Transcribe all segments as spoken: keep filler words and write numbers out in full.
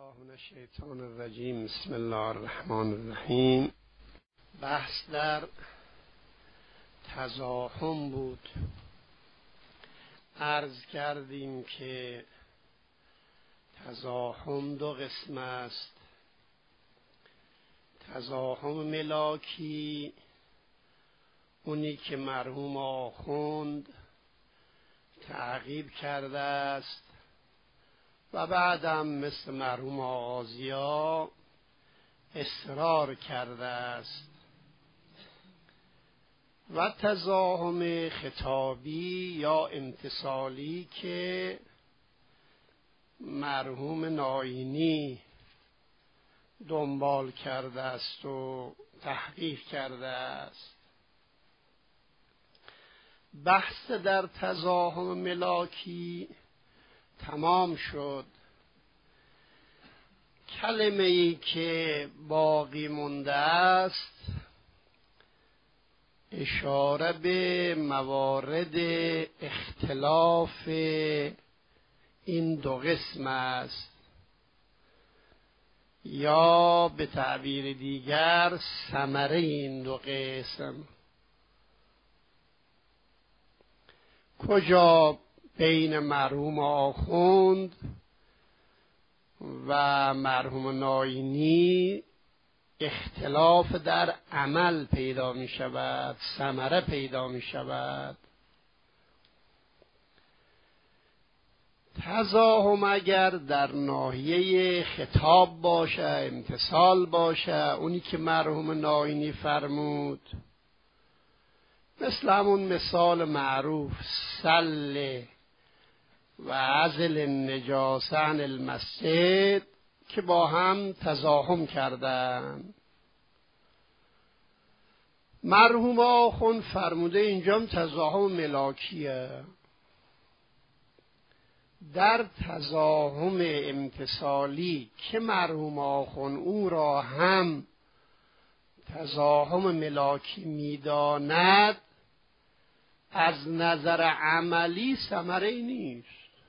بالله من الشیطان الرجیم. بسم الله الرحمن الرحیم. بحث در تزاحم بود. عرض کردیم که تزاحم دو قسم است. تزاحم ملاکی، اونی که مرحوم آخوند تعقیب کرده است و بعدم مثل مرحوم آغازیا اصرار کرده است، و تزاحم خطابی یا امتصالی که مرحوم ناینی دنبال کرده است و تحقیق کرده است. بحث در تزاحم ملاکی تمام شد. کلمه ای که باقی مونده است اشاره به موارد اختلاف این دو قسم است، یا به تعبیر دیگر ثمره این دو قسم. کجا بین مرحوم آخوند و مرحوم ناینی اختلاف در عمل پیدا می شود، ثمره پیدا می شود. تزاحم اگر در ناحیه خطاب باشه، امتصال باشه، اونی که مرحوم ناینی فرمود، مثل همون مثال معروف سل و عزل النجاسه عن المسجد که با هم تزاحم کردن. مرحوم آخوند فرموده اینجام تزاحم ملاکیه. در تزاحم امتصالی که مرحوم آخوند او را هم تزاحم ملاکی میداند، از نظر عملی ثمره‌ای نیست،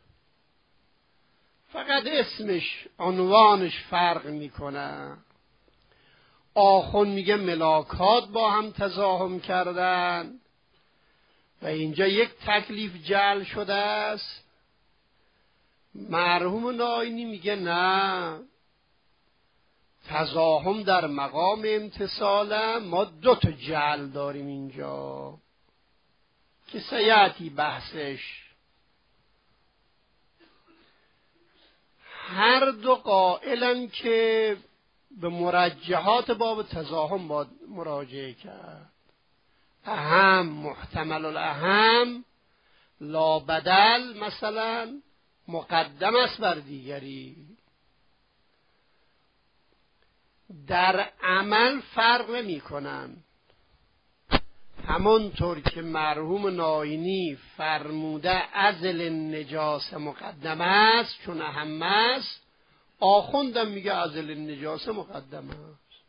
فقط اسمش، عنوانش فرق میکنه. آخوند میگه ملاکات با هم تزاحم کردن و اینجا یک تکلیف جعل شده است. مرحوم ناینی میگه نه، تزاحم در مقام امتصال، ما دو تا جعل داریم اینجا که سیاتی بحثش. هر دو قائلن که به مرجحات باب تزاحم باید مراجعه کرد. اهم، محتمل الاهم، لا بدل مثلا مقدم است بر دیگری. در عمل فرق نمی کنن. همانطور که مرحوم ناینی فرموده عزل النجاسه مقدم است چون اهم است، آخوندم میگه عزل النجاسه مقدم است.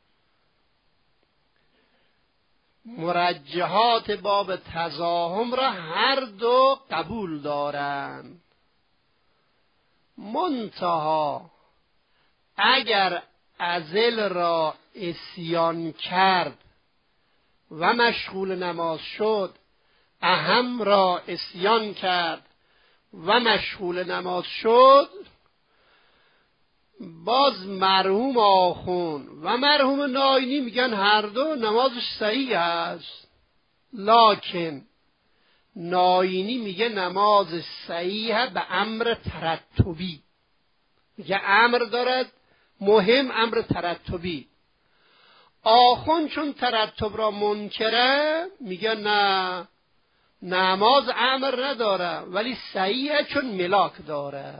مرجحات باب تزاحم را هر دو قبول دارند، منتها اگر عزل را عصیان کرد و مشغول نماز شد، اهم را عصیان کرد و مشغول نماز شد، باز مرحوم آخوند و مرحوم ناینی میگن هر دو نمازش صحیح است. لکن ناینی میگه نماز صحیح به امر ترتبی، میگه امر دارد مهم، امر ترتبی. آخوند چون ترتب را منکره میگه نه، نماز امر نداره ولی صحیحه چون ملاک داره.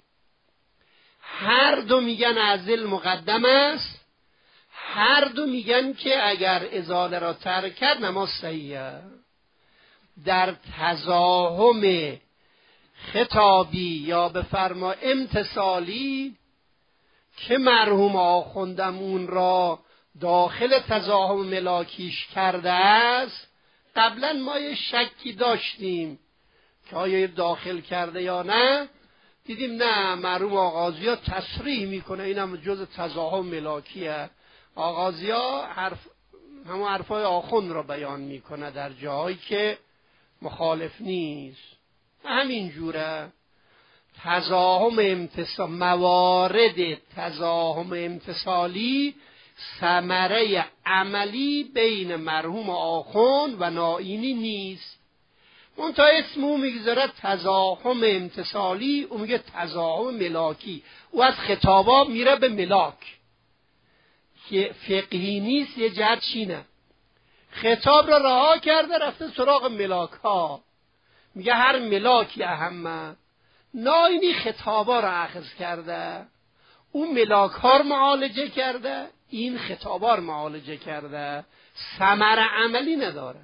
هر دو میگن عزل مقدم است، هر دو میگن که اگر ازاله را ترک کرد نماز صحیحه. در تزاحم خطابی یا به فرما امتصالی که مرحوم آخوندم اون را داخل تزاحم ملاکیش کرده است، قبلا ما یه شکی داشتیم که آیا داخل کرده یا نه. دیدیم نه، مرحوم آغازی ها تصریح میکنه اینم جز تزاحم ملاکیه. آغازی ها حرف همون حرفای آخوند را بیان میکنه در جاهایی که مخالف نیست. همین جوره تزاحم امتصال، موارد تزاحم امتصالی ثمره عملی بین مرحوم آخوند و نائینی نیست. اون تا اسمو میگذاره تزاحم امتصالی، اون میگه تزاحم ملاکی. او از خطابا میره به ملاک که فقهی نیست. یه جهت چینه، خطاب را رها کرده رفته سراغ ملاک ها، میگه هر ملاکی اهمه. ناینی خطابا را اخذ کرده، اون ملاک ها رو معالجه کرده، این خطابا رو معالجه کرده، ثمره عملی نداره.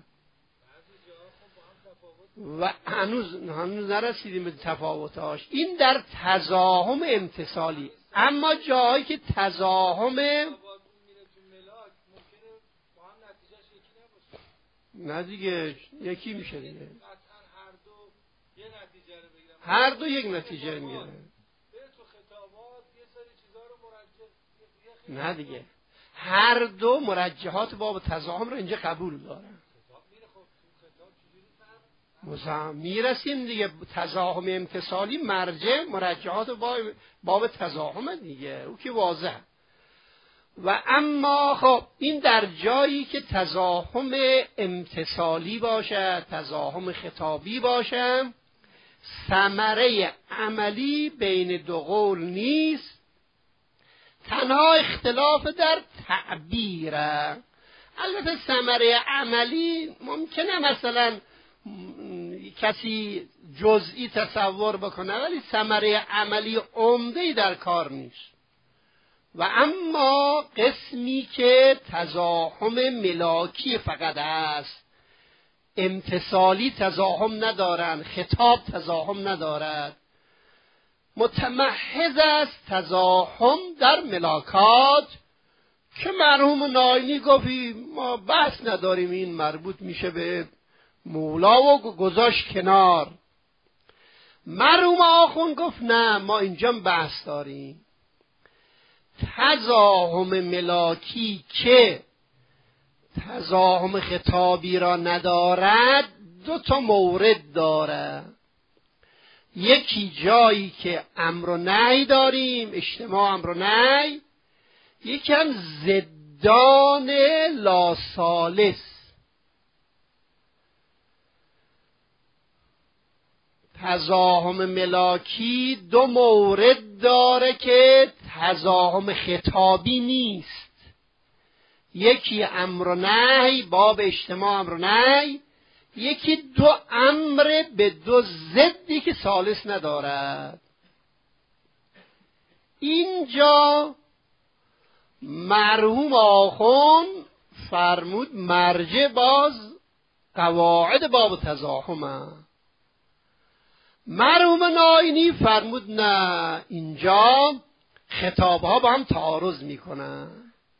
و هنوز هنوز نرسیدیم به تفاوتاش. این در تزاحم امتصالی. اما جایی که تزاحم نه دیگه یکی میشه دیگه، هر دو یک نتیجه میگیره. نه دیگه هر دو مرجحات باب تزاحم رو اینجا قبول دارن. میرسیم دیگه تزاحم امتصالی مرجع مرجحات باب, باب تزاحم دیگه، او که واضح. و اما خب این در جایی که تزاحم امتصالی باشه، تزاحم خطابی باشه، ثمره عملی بین دو قول نیست، تنها اختلاف در تعبیره. البته ثمره عملی ممکنه مثلا کسی جزئی تصور بکنه، ولی ثمره عملی عمده‌ای در کار نیست. و اما قسمی که تزاحم ملاکی فقط است، امتصالی تزاحم ندارن، خطاب تزاحم ندارد، متمحض است تزاحم در ملاکات که مرحوم ناینی گفتی ما بحث نداریم، این مربوط میشه به مولا و گذاشت کنار. مرحوم آخوند گفت نه، ما اینجا بحث داریم. تزاحم ملاکی که تزاحم خطابی را ندارد دو تا مورد داره. یکی جایی که امر و نهی داریم، اجتماع امر و نهی، یکی هم ضدان لاثالث. تزاحم ملاکی دو مورد داره که تزاحم خطابی نیست. یکی امر و نهی، باب اجتماع امر و نهی، یکی دو امر به دو ضدی که ثالث ندارد. اینجا مرحوم آخوند فرمود مرجع باز قواعد باب تزاحمه. مرحوم ناینی فرمود نه، اینجا خطابها با هم تعارض میکنن.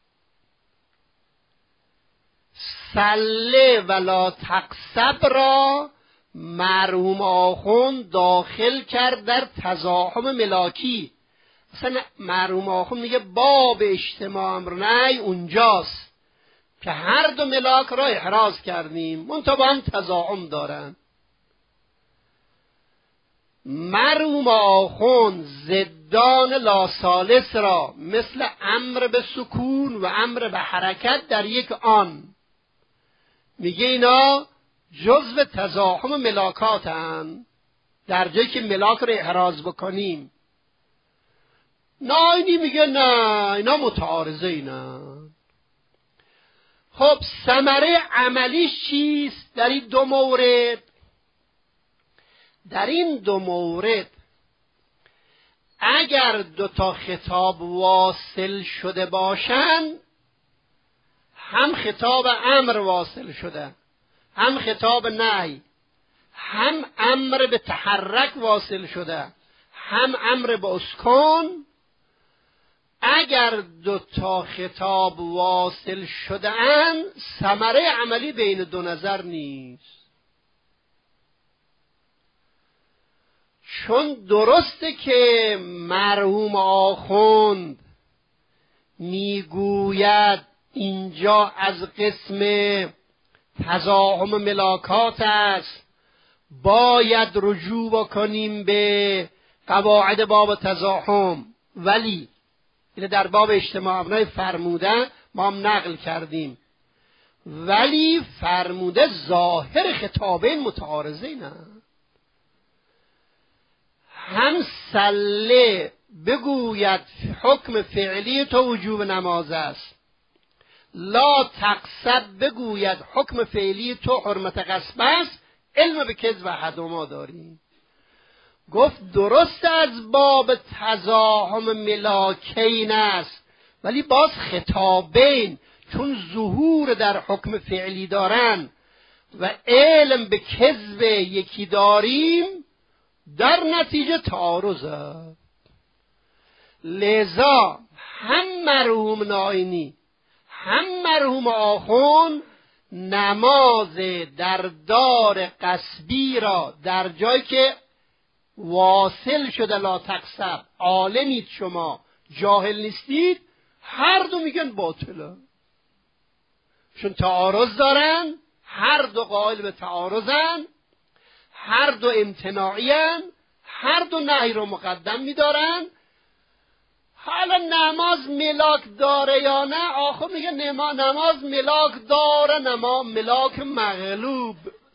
سله ولا تقصب را مرحوم آخوند داخل کرد در تزاحم ملاکی. مثلا مرحوم آخوند میگه باب اجتماع امر نهی اونجاست که هر دو ملاک را احراز کردیم، منتها با هم تزاحم دارن. مرحوم آخوند ضدان لاثالث را مثل امر به سکون و امر به حرکت در یک آن میگه اینا جزو تزاحم ملاکاتن، در جایی که ملاک رو احراز بکنیم. ناینی میگه نه، اینا متعارضه اینا. خب ثمره عملیش چیست در این دو مورد؟ در این دو مورد اگر دو تا خطاب واصل شده باشن، هم خطاب امر واصل شده، هم خطاب نهی، هم امر به تحرک واصل شده، هم امر به اسکن. اگر دو تا خطاب واصل شده اند، ثمره عملی بین دو نظر نیست. چون درسته که مرحوم آخوند میگوید اینجا از قسم تزاحم ملاکات است، باید رجوع بکنیم به قواعد باب تزاحم، ولی اینه در باب اجتماع ابنای فرموده ما هم نقل کردیم، ولی فرموده ظاهر خطابین متعارضه نه. هم سله بگوید حکم فعلی تو وجوب نماز است، لا تقصد بگوید حکم فعلی تو حرمت غصب است، علم به کذب احدهما داریم. گفت درست از باب تزاحم ملاکین است، ولی باز خطابین چون ظهور در حکم فعلی دارن و علم به کذب یکی داریم، در نتیجه تعارض است. لذا هم مرحوم ناینی هم مرحوم آخوند نماز در دار قصبی را در جایی که واصل شده لا تقصب، عالمید شما جاهل نیستید، هر دو میگن باطله، چون تعارض دارن، هر دو قائل به تعارضن، هر دو امتناعین، هر دو نهی رو مقدم میدارن. حالا نماز ملاک داره یا نه؟ آخر میگه نماز ملاک داره، نماز ملاک مغلوب.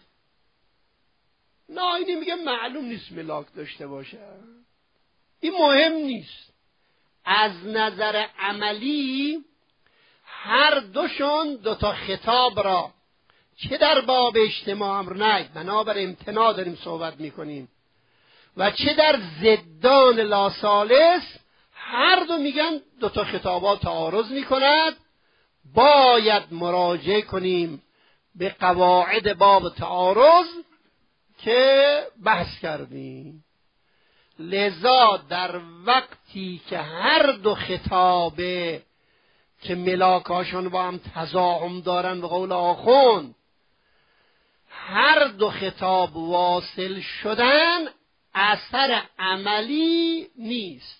نه اینی میگه معلوم نیست ملاک داشته باشه، این مهم نیست. از نظر عملی هر دوشون دوتا خطاب را چه در باب اجتماع امر نهی بنابر امتناع داریم صحبت میکنیم و چه در ضدان لا ثالث، هر دو میگن دوتا خطابات تعارض میکند، باید مراجعه کنیم به قواعد باب تعارض که بحث کردیم. لذا در وقتی که هر دو خطابه که ملاکاشون با هم تزاحم دارن به قول آخوند، هر دو خطاب واصل شدن، اثر عملی نیست.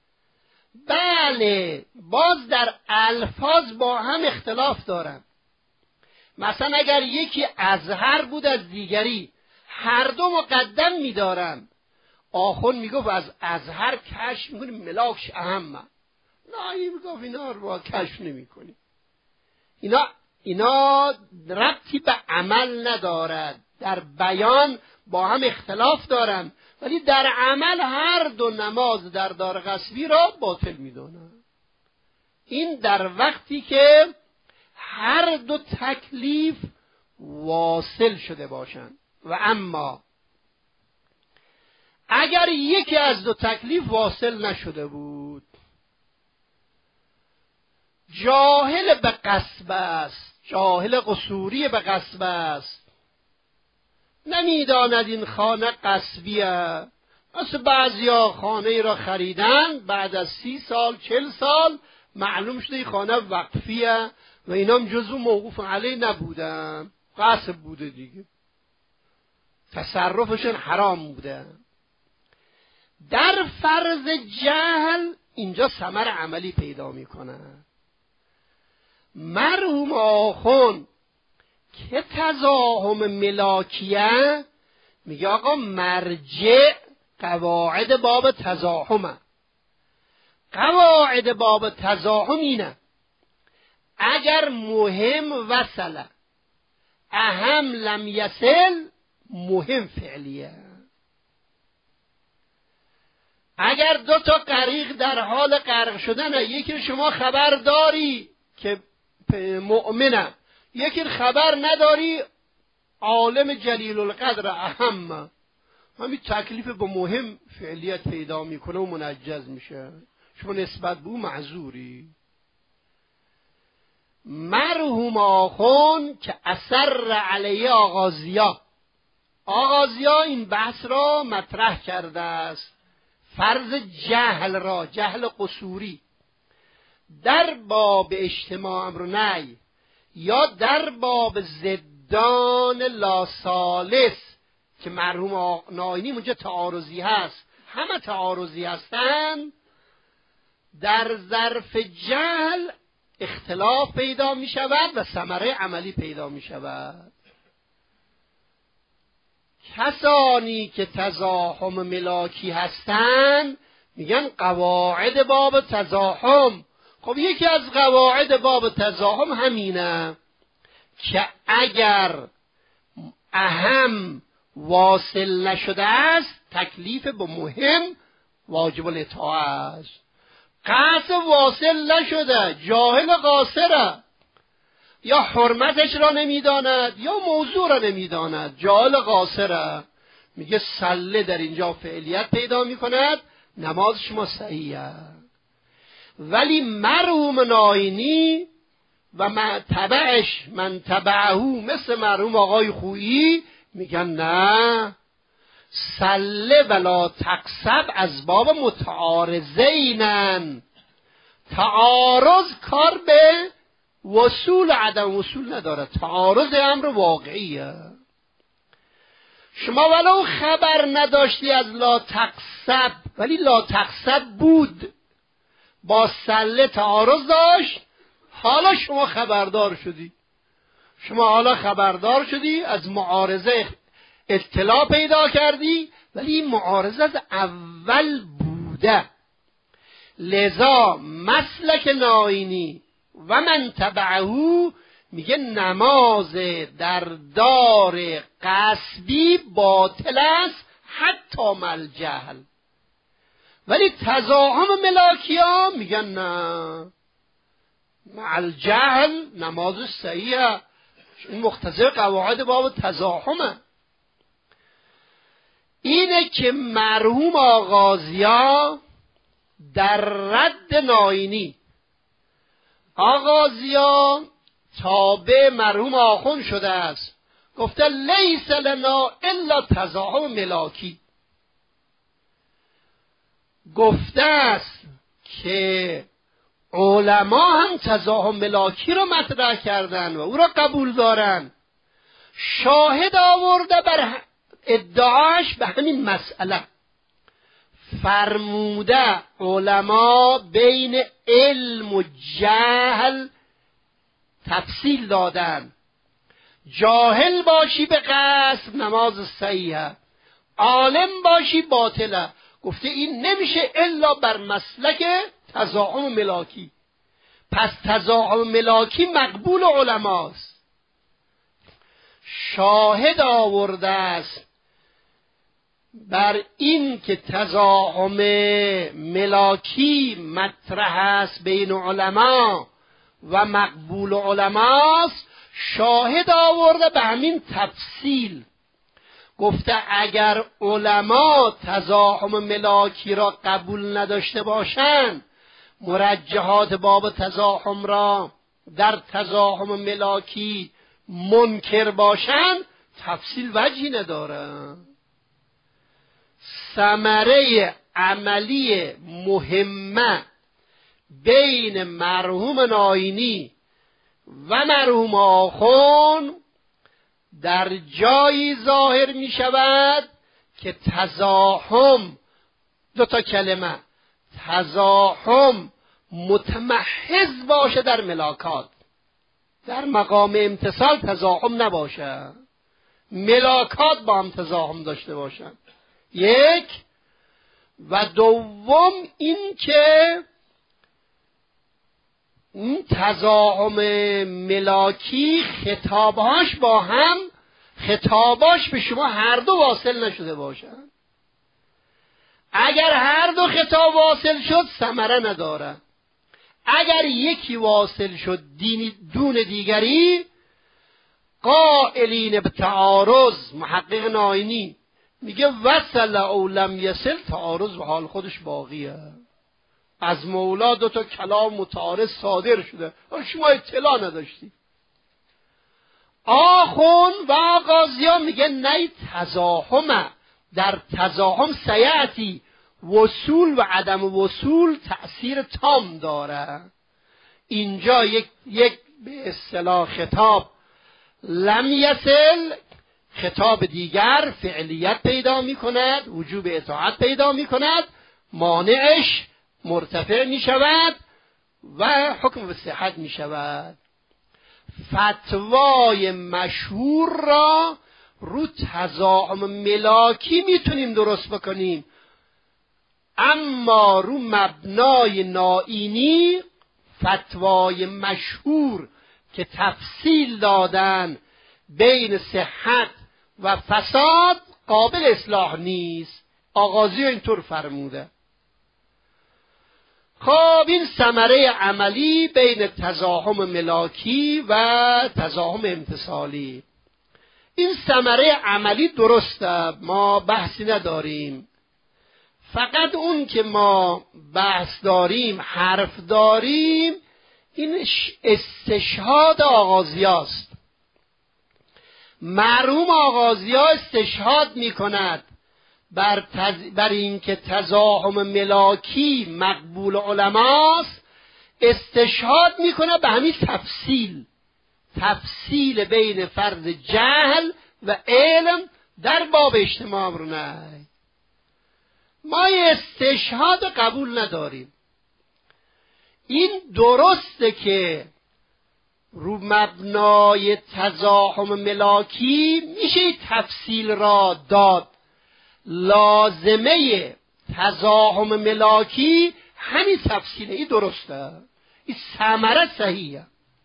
بله باز در الفاظ با هم اختلاف دارن. مثلا اگر یکی ازهر بود از دیگری، هر دو مقدم می‌دارن، آخوند میگفت از ازهر کشف میکنیم ملاکش اهمه، نه این میگفت اینا رو با کشف نمیکنیم. اینا اینا ربطی به عمل ندارد، در بیان با هم اختلاف دارن، ولی در عمل هر دو نماز در دار غصبی را باطل میدونن. این در وقتی که هر دو تکلیف واصل شده باشند. و اما اگر یکی از دو تکلیف واصل نشده بود، جاهل به غصب است، جاهل قصوری به غصب است، نمیداند این خانه غصبیه، مثل بعضیا خانه ای را خریدن بعد از سی سال چل سال معلوم شده این خانه وقفیه و اینا جزو موقوف علیه نبودن، غصب بوده دیگه، تصرفشون حرام بوده. در فرض جهل اینجا ثمر عملی پیدا میکنه. مرحوم آخوند که تزاحم ملاکیه میگه آقا مرجع قواعد باب تزاحمه. قواعد باب تزاحم اینه اگر مهم وصله اهم لم یصل، مهم فعلیه. اگر دو تا غریق در حال غرق شدن، یکی شما خبر داری که مؤمنه، یکی خبر نداری عالم جلیل القدر اهم، همین تکلیف با مهم فعلیت پیدا میکنه و منجز میشه، شما نسبت به اون معذوری. مرحوم آخوند که اثر علیه آغازیا، آغازیا این بحث را مطرح کرده است، فرض جهل را، جهل قصوری در باب اجتماع امر نهی یا در باب ضدان لا ثالث که مرحوم ناینی اونجا تعارضی هست، همه تعارضی هستن، در ظرف جهل اختلاف پیدا می شود و ثمره عملی پیدا می شود. کسانی که تزاحم ملاکی هستن میگن قواعد باب تزاحم. خب یکی از قواعد باب تزاحم همینه که اگر اهم واصل نشده است تکلیف به مهم واجب الاطاعه است. قصد واصل نشده، جاهل قاصره، یا حرمتش را نمیداند یا موضوع را نمیداند، جاهل قاصره، میگه سله در اینجا فعلیت پیدا میکند، نماز شما صحیحه. ولی مرحوم ناینی و من تبعش من تبعهو مثل مرحوم آقای خویی میگن نه، سله ولا تقصب از باب متعارضینن. تعارض کار به وصول عدم وصول نداره، تعارض امر واقعیه. شما ولو خبر نداشتی از لا تقصب، ولی لا تقصب بود، با سله تعارض داشت، حالا شما خبردار شدی. شما حالا خبردار شدی، از معارضه اطلاع پیدا کردی، ولی این معارضه از اول بوده. لذا مسلک ناینی و من تبعهو میگه نماز در دار قصبی باطل است حتی مل جهل. ولی تزاحم ملاکی ها میگن نه، مع جهل نماز صحیحه. این مقتضی قواعد باب تزاحمه. اینه که مرحوم آغازیا در رد ناینی، آغازیا تابع مرحوم آخون شده است، گفته لیس لنا الا تزاحم ملاکی. گفته است که علما هم تزاحم ملاکی رو مطرح کردن و او را قبول دارن. شاهد آورده بر ادعاش به همین مسئله، فرموده علما بین علم و جهل تفصیل دادن. جاهل باشی به قصد نماز صحیحه، عالم باشی باطله. گفته این نمیشه الا بر مسلک تزاحم ملاکی. پس تزاحم ملاکی مقبول علماست. شاهد آورده است بر این که تزاحم ملاکی مطرح است بین علما و مقبول علماست، شاهد آورده به همین تفصیل. گفته اگر علما تزاحم ملاکی را قبول نداشته باشند، مرجحات باب تزاحم را در تزاحم ملاکی منکر باشند، تفصیل وجهی نداره. ثمره عملی مهمه بین مرحوم ناینی و مرحوم آخون در جایی ظاهر می شود که تزاحم، دو تا کلمه، تزاحم متمحض باشه در ملاکات، در مقام امتصال تزاحم نباشه، ملاکات با هم تزاحم داشته باشن. یک. و دوم این که این تزاحم ملاکی خطابهاش با هم، خطاباش به شما هر دو واصل نشده باشن. اگر هر دو خطاب واصل شد ثمره نداره. اگر یکی واصل شد دینی دون دیگری، قائلین به تعارض، محقق ناینی میگه وصل او لم یصل، تعارض به حال خودش باقیه. از مولا دو تا کلام متعارض صادر شده، شما اطلاع نداشتی. آخون و آغازیا میگه نه، تزاحمه، در تزاحم سیعتی وصول و عدم وصول تأثیر تام داره. اینجا یک یک به اصطلاح خطاب لم یصل، خطاب دیگر فعلیت پیدا می کند، وجوب اطاعت پیدا می کند، مانعش مرتفع می شود و حکم به صحت می شود. فتوای مشهور را رو تزاحم ملاکی میتونیم درست بکنیم، اما رو مبنای نائینی فتوای مشهور که تفصیل دادن بین صحت و فساد قابل اصلاح نیست. آغازی اینطور فرموده. خب این ثمره عملی بین تزاحم ملاکی و تزاحم امتصالی. این ثمره عملی درسته، ما بحثی نداریم. فقط اون که ما بحث داریم، حرف داریم، این استشهاد آغازیاست. مرحوم آغازیا استشهاد می کند بر, تز... بر این که تزاحم ملاکی مقبول علماست، استشهاد می کند به همین تفصیل تفصیل بین فرض جهل و علم در باب اجتماع امر نهی. ما استشهاد قبول نداریم. این درسته که رو مبنای تزاحم ملاکی میشه تفصیل را داد، لازمه تزاحم ملاکی همین تفصیله. این درسته، این ثمره صحیحه.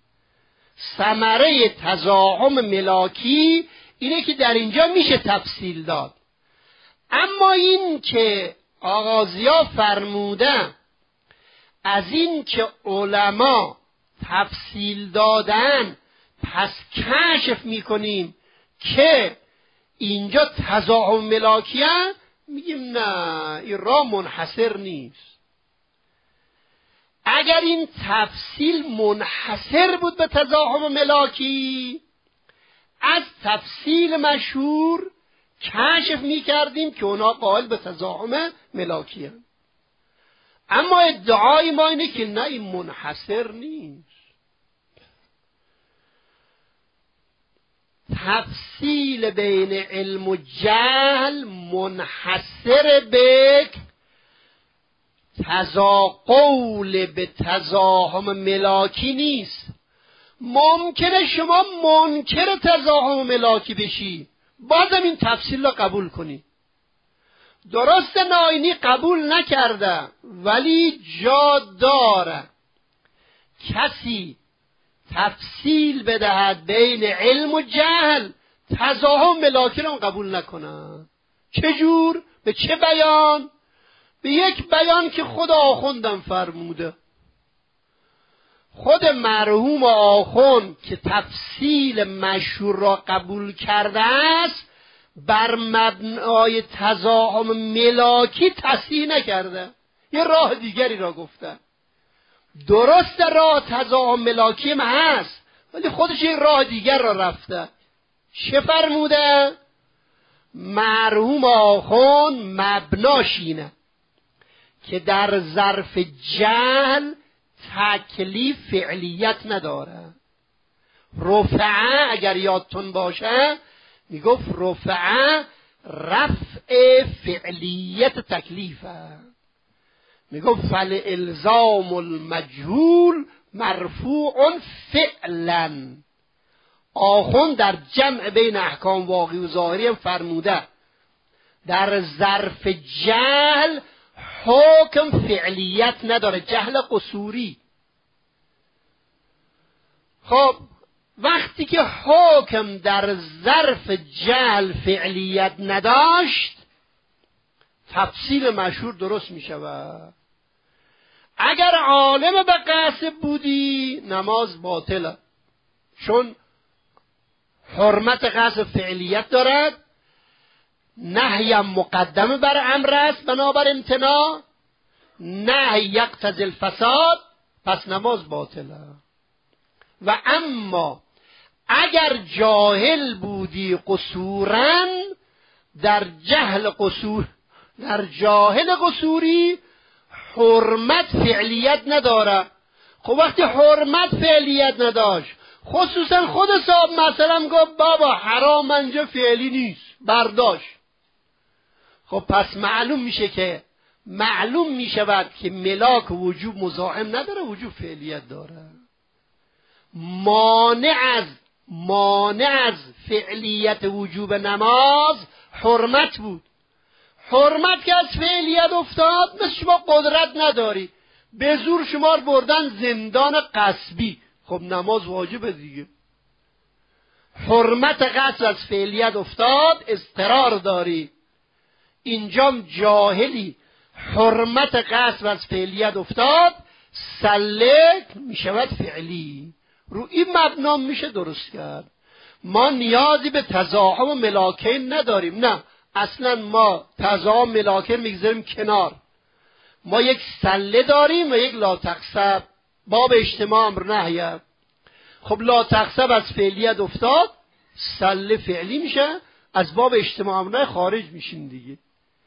ثمره تزاحم ملاکی اینه که در اینجا میشه تفصیل داد. اما این که آغازیا فرمودن از این که علما تفصیل دادن پس کشف میکنیم که اینجا تزاحم ملاکیه، میگیم نه، این راه منحصر نیست. اگر این تفصیل منحصر بود به تزاحم ملاکی، از تفصیل مشهور کشف میکردیم که اونا قائل به تزاحم ملاکی هستند. اما ادعای ما اینه که نه، این منحصر نیست. تفصیل بین علم و جهل منحصر به تزاقول به تزاحم ملاکی نیست. ممکنه شما منکر تزاحم ملاکی بشی، بازم این تفصیل را قبول کنی. درست نائینی قبول نکرده ولی جا داره کسی تفصیل بدهد بین علم و جهل، تزاحم ملاکی را قبول نکنه. چجور؟ به چه بیان؟ به یک بیان که خود آخوندم فرموده. خود مرحوم آخوند که تفصیل مشهور را قبول کرده است، بر مبنای تزاحم ملاکی تصحیح نکرده، یه راه دیگری را گفته. درست راه تزاحم ملاکی هم هست ولی خودش یه راه دیگر را رفته. چه فرموده؟ مرحوم آخوند مبناش اینه که در ظرف جهل تکلیف فعلیت نداره. رفعه اگر یادتون باشه میگفت رفعه رفع فعلیت تکلیفه. میگفت فل الزام المجهول مرفوع فعلا. آخوند در جمع بین احکام واقعی و ظاهری هم فرموده در ظرف جهل حکم فعلیت نداره، جهل قصوری. خب وقتی که حکم در ظرف جهل فعلیت نداشت، تفصیل مشهور درست می شود. اگر عالم به قصد بودی نماز باطله، چون حرمت قصد فعلیت دارد، نهی مقدم بر امر است بنابر امتناع، نهی یقتضی الفساد، پس نماز باطله. و اما اگر جاهل بودی قصوراً، در جهل قصور در جاهل قصوری حرمت فعلیت نداره. خب وقتی حرمت فعلیت نداشت، خصوصا خود صاحب مثلا گفت بابا حرام اینجا فعلی نیست، برداشت. خب پس معلوم میشه که معلوم میشود که ملاک وجوب مزاحم نداره، وجوب فعلیت داره. مانع از مانع از فعلیت وجوب نماز حرمت بود. حرمت که از فعلیت افتاد، مثل شما قدرت نداری، به زور شما رو بردن زندان غصبی، خب نماز واجبه دیگه. حرمت غصب از فعلیت افتاد، اضطرار داری. اینجام جاهلی حرمت غصب از فعلیت افتاد، سلک میشود فعلی. رو این مبنا میشه درست کرد. ما نیازی به تزاحم و ملاکین نداریم، نه اصلا ما تزاحم ملاکین میگذاریم کنار. ما یک سله داریم و یک لا تقصب، باب اجتماع امر نهی. خب لا تقصب از فعلیت افتاد، سله فعلی میشه، از باب اجتماع امر نهی خارج میشیم دیگه.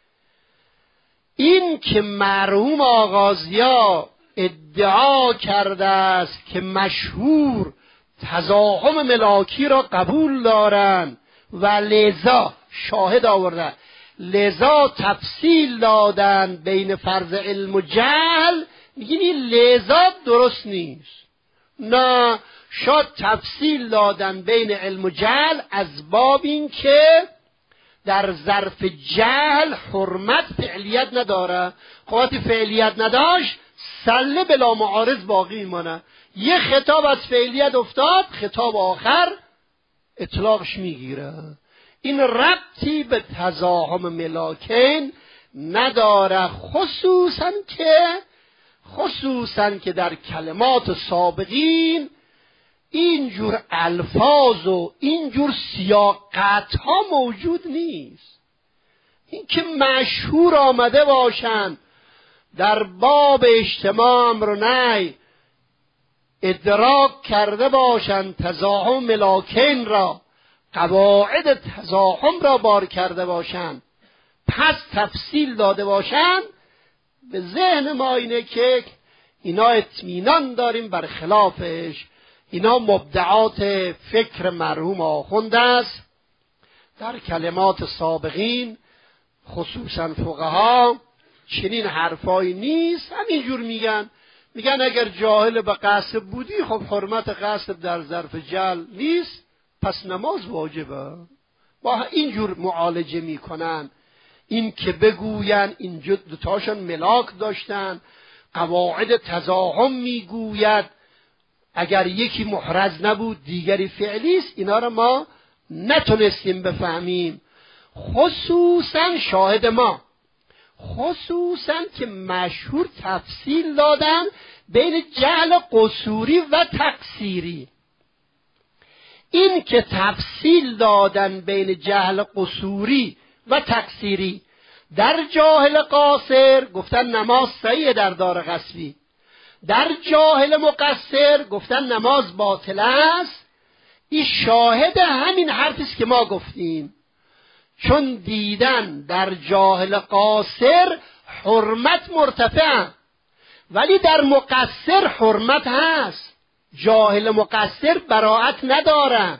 این که مرحوم آغازیا ادعا کرده است که مشهور تزاحم ملاکی را قبول دارند و لذا شاهد آورده، لذا تفصیل دادن بین فرض علم و جهل، میگیم این لذا درست نیست. نه، شاید تفصیل دادن بین علم و جهل از باب این که در ظرف جهل حرمت فعلیت نداره. خواهد فعلیت نداشت، سله بلا معارض باقی میمانه. یه خطاب از فعلیت افتاد، خطاب آخر اطلاقش میگیره. این ربطی به تزاحم ملاکین نداره، خصوصا که خصوصا که در کلمات سابقین اینجور الفاظ و اینجور سیاقت ها موجود نیست. این که مشهور آمده باشن در باب اجتماع امر و نهی، ادراک کرده باشن تزاحم ملاکین را، قواعد تزاحم را بار کرده باشن، پس تفصیل داده باشن، به ذهن ما اینه که اینا اطمینان داریم بر خلافش. اینا مبدعات فکر مرحوم آخوند است. در کلمات سابقین خصوصا فقها چنین حرفایی نیست. همینجور میگن میگن اگر جاهل به قصب بودی، خب حرمت قصب در ظرف جهل نیست، پس نماز واجبه. با اینجور معالجه میکنن. این که بگوین این دوتاشون ملاک داشتن، قواعد تزاحم میگوید اگر یکی محرز نبود دیگری فعلی است، اینا رو ما نتونستیم بفهمیم. خصوصا شاهد ما، خصوصا که مشهور تفصیل دادن بین جهل قصوری و تقصیری. این که تفصیل دادن بین جهل قصوری و تقصیری، در جاهل قاصر گفتن نماز صحیح در دار غصبی، در جاهل مقصر گفتن نماز باطل است. این شاهد همین حرفی است که ما گفتیم، چون دیدن در جاهل قاصر حرمت مرتفع، ولی در مقصر حرمت هست. جاهل مقصر براءت نداره.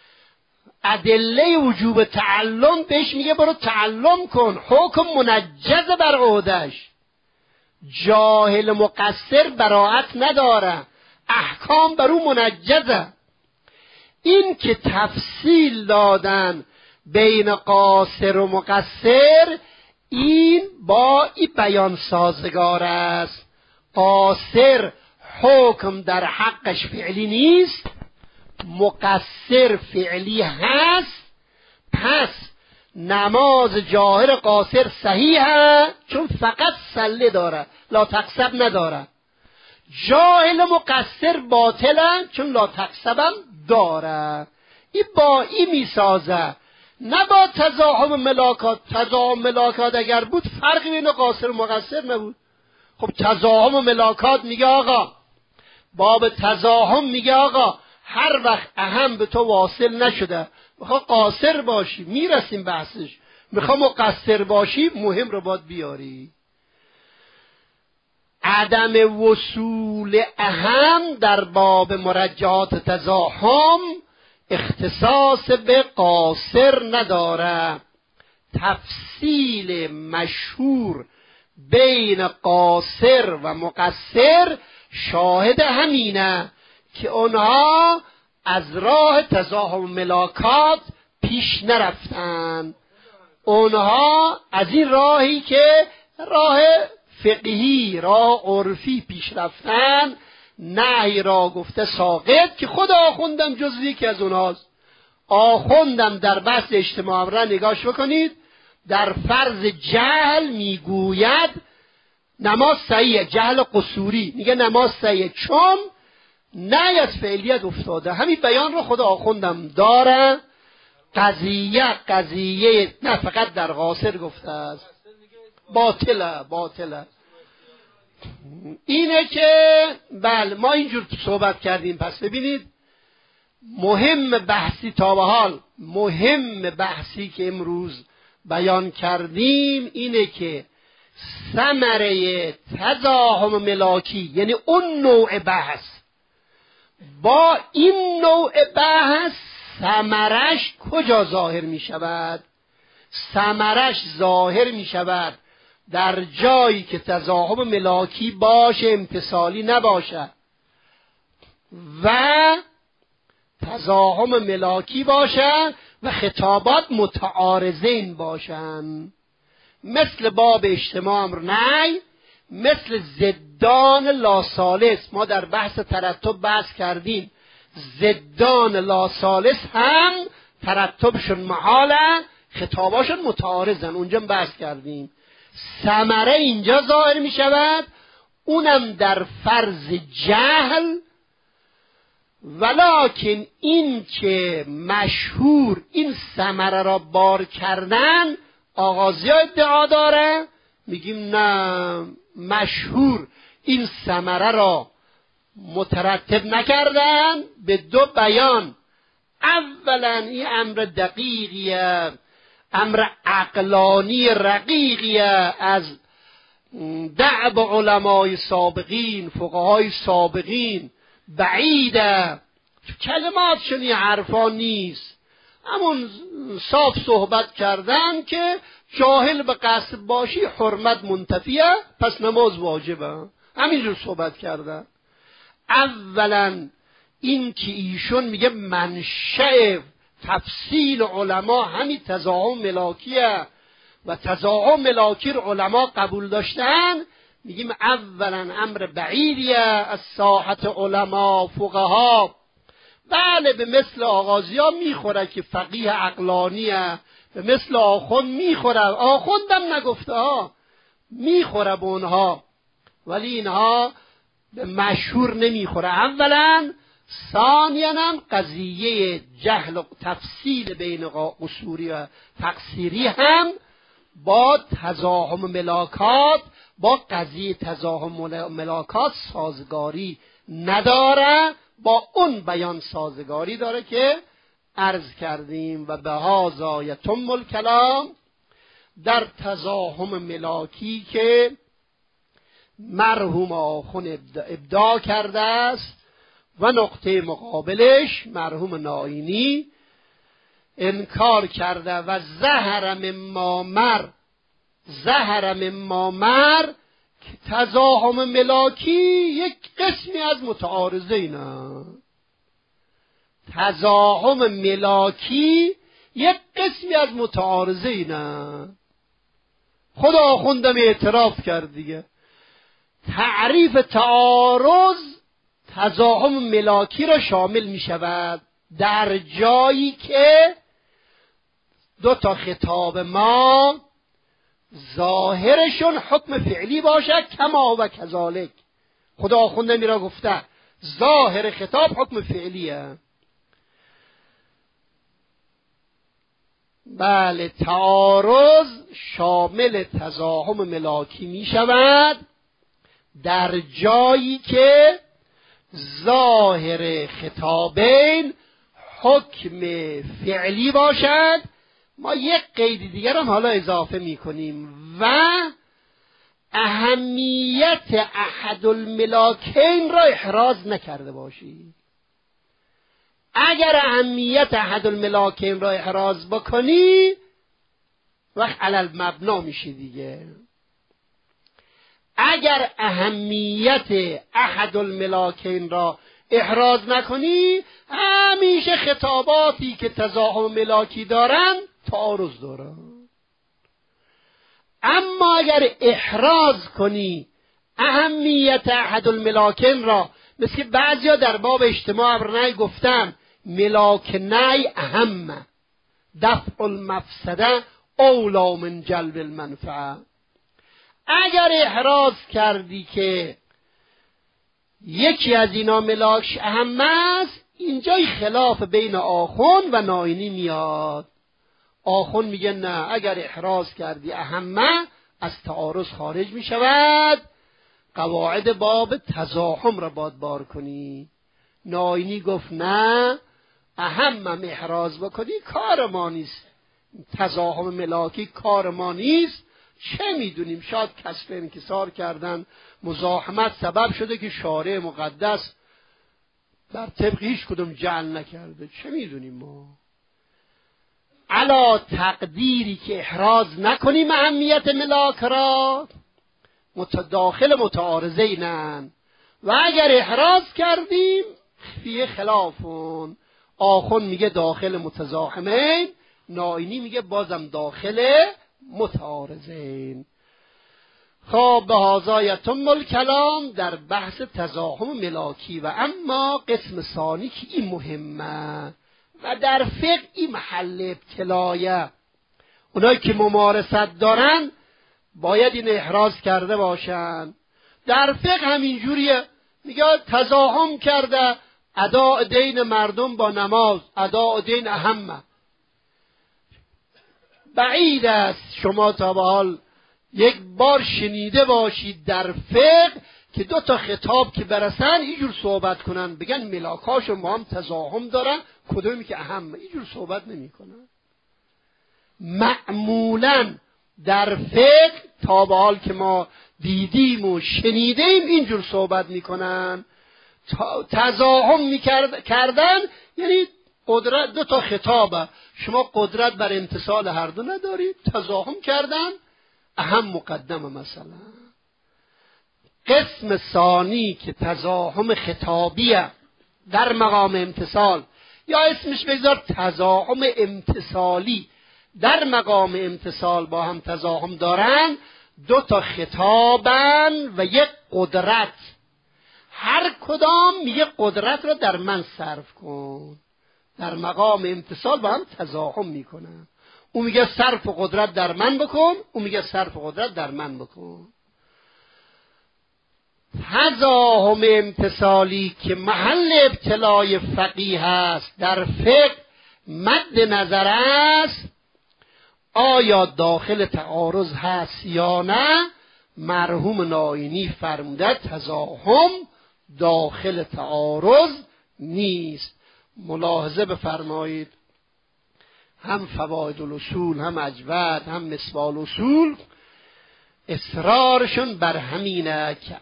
ادله وجوب تعلم بهش میگه برو تعلم کن، حکم منجز بر عهدش. جاهل مقصر براءت نداره، احکام بر او منجزه. این که تفصیل دادن بین قاصر و مقصر، این با این بیان سازگار است. قاصر حکم در حقش فعلی نیست، مقصر فعلی هست، پس نماز جاهر قاصر صحیح هست چون فقط سله داره، لا تقصب نداره. جاهل مقصر باطله چون لا تقصبم داره. این با این میسازه، نه با تزاحم ملاکات. تزاحم ملاکات اگر بود فرقی بین قاصر و مقصر نبود. خب تزاحم ملاکات میگه آقا، باب تزاحم میگه آقا هر وقت اهم به تو واصل نشده میخوا قاصر باشی، میرسیم بحثش. میخوا مقصر باشی، مهم رو باید بیاری. عدم وصول اهم در باب مرجعات تزاحم اختصاص به قاصر نداره. تفصیل مشهور بین قاصر و مقصر شاهد همینه که اونها از راه تزاحم ملاکات پیش نرفتن. اونها از این راهی که راه فقهی، راه عرفی پیش رفتن، نهی را گفته ساقط که خود آخوندم جزوی که از اونهاست. آخوندم در بحث اجتماع را نگاش بکنید، در فرض جهل میگوید نماز صحیحه، جهل قصوری میگه نماز صحیحه چون نه از فعلیت افتاده. همین بیان رو خود آخوندم داره. قضیه قضیه نه فقط در قاصر گفته است، باطله باطله. اینه که بله ما اینجور صحبت کردیم. پس ببینید مهم بحثی تا به حال مهم بحثی که امروز بیان کردیم اینه که ثمره تزاحم ملاکی، یعنی اون نوع بحث با این نوع بحث ثمرش کجا ظاهر می شود؟ ثمرش ظاهر می شود در جایی که تزاحم ملاکی باشه، امتصالی نباشه، و تزاحم ملاکی باشه و خطابات متعارضین باشن، مثل باب اجتماع امر نهی، مثل زدان لاسالس. ما در بحث ترتب بحث کردیم، زدان لاسالس هم ترتبشون محاله، خطاباشون متعارضن، اونجا بحث کردیم. ثمره اینجا ظاهر می شود، اونم در فرض جهل. ولکن این که مشهور این ثمره را بار کردن، آغازی ها ادعا داره، میگیم نه، مشهور این ثمره را مترتب نکردن به دو بیان. اولا این امر دقیقیه، امر عقلانی رقیقیه از دعب علمای سابقین، فقهای سابقین بعیده. کلماتشون این حرفا نیست، همون صاف صحبت کردن که جاهل به قصد باشی حرمت منتفیه پس نماز واجبه، همینجور صحبت کردن. اولا این که ایشون میگه منشأ تفصیل علما همین تزاحم ملاکیه و تزاحم ملاکی رو علما قبول داشتن، میگیم اولا امر بعیدیه از ساحت علما فقها. بله به مثل آغازی ها میخوره که فقیه عقلانیه، به مثل آخوند میخوره، آخوندم نگفته ها میخوره به اونها، ولی اینها به مشهور نمیخوره. اولا ثانیاً هم قضیه جهل و تفصیل بین قصوری و تقصیری هم با تزاحم ملاکات، با قضیه تزاحم ملاکات سازگاری نداره، با اون بیان سازگاری داره که عرض کردیم. و به هذا یتم الکلام، در تزاحم ملاکی که مرحوم آخوند ابداع کرده است و نقطه مقابلش مرحوم نائینی انکار کرده. و ظهر مما مر ظهر مما مر که تزاحم ملاکی یک قسمی از متعارضینه. تزاحم ملاکی یک قسمی از متعارضینه. خدا آخوندم اعتراف کرد دیگه. تعریف تعارض تزاحم ملاکی را شامل می شود در جایی که دو تا خطاب ما ظاهرشون حکم فعلی باشه، کما و کذالک. خدا آخونده میرا گفته ظاهر خطاب حکم فعلیه. بله تعارض شامل تزاحم ملاکی می شود در جایی که ظاهر خطابین حکم فعلی باشد. ما یک قید دیگر هم حالا اضافه می کنیم و اهمیت احد الملاکین را احراز نکرده باشی. اگر اهمیت احد الملاکین را احراز بکنی وقت علل مبنا میشی دیگه. اگر اهمیت احد الملاکین را احراز نکنی همیشه خطاباتی که تزاحم ملاکی دارن تعارض دارن. اما اگر احراز کنی اهمیت احد الملاکین را، مثل که بعضیا در باب اجتماع امرنهی گفتن ملاک نهی اهم، دفع المفسده اولا من جلب المنفعه. اگر احراز کردی که یکی از اینا ملاکش اهم است، اینجای خلاف بین آخوند و ناینی میاد. آخوند میگه نه، اگر احراز کردی اهمه از تعارض خارج میشود، قواعد باب تزاحم را باید بار کنی. ناینی گفت نه، اهمم احراز بکنی کار ما نیست، تزاحم ملاکی کار ما نیست. چه میدونیم، شاید کسب انکسار کردن، مزاحمت سبب شده که شارع مقدس در طبق هیچ کدوم جعل نکرده، چه میدونیم ما. علا تقدیری که احراز نکنیم اهمیت ملاک را، متداخل متعارضینن، و اگر احراز کردیم فیه خلافون. آخون میگه داخل متزاحمین، ناینی میگه بازم داخل متعارضین. خب به هذا یتم الکلام در بحث تزاحم ملاکی. و اما قسم ثانی که این مهمه و در فقه این محل ابتلایه، اونایی که ممارست دارن باید این احراز کرده باشن. در فقه همینجوریه، میگه تزاحم کرده اداء دین مردم با نماز، اداء دین اهمه. بعید است شما تا به حال یک بار شنیده باشید در فقه که دو تا خطاب که برسن اینجور صحبت کنن، بگن ملاکاشون با هم تزاحم دارن، کدومی که اهمه. اینجور صحبت نمی کنن. معمولا در فقه تا به حال که ما دیدیم و شنیدیم اینجور صحبت میکنن. تزاحم میکرد کردن یعنی قدرت، دو تا خطابه، شما قدرت بر امتصال هر دو ندارید، تزاحم کردن اهم مقدمه. مثلا قسم ثانی که تزاحم خطابیه در مقام امتصال، یا اسمش بگذار تزاحم امتصالی، در مقام امتصال با هم تزاحم دارن، دو تا خطابن و یک قدرت، هر کدام میگه قدرت را در من صرف کن. در مقام امتصال با هم تزاحم میکنن، او میگه صرف قدرت در من بکن، او میگه صرف قدرت در من بکن. تزاحم امتصالی که محل ابتلای فقیه است در فقه مد نظر است آیا داخل تعارض هست یا نه. مرحوم ناینی فرموده تزاحم داخل تعارض نیست. ملاحظه بفرمایید، هم فواید الاصول، هم اجود، هم مصباح الاصول اصرارشون بر همینه که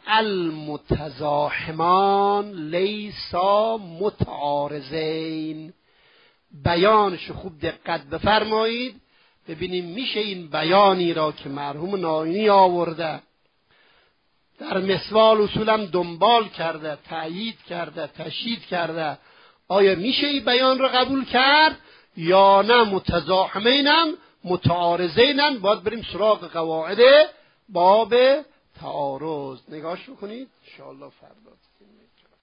المتزاحمان لیسا متعارضین. بیانش خوب دقت بفرمایید، ببینیم میشه این بیانی را که مرحوم ناینی آورده در مصباح الاصول هم دنبال کرده، تأیید کرده، تشدید کرده، آیا میشه این بیان را قبول کرد یا نه متزاحمینن متعارضینن؟ باید بریم سراغ قواعد باب تعارض. نگاش بکنید ان شاء الله فردا.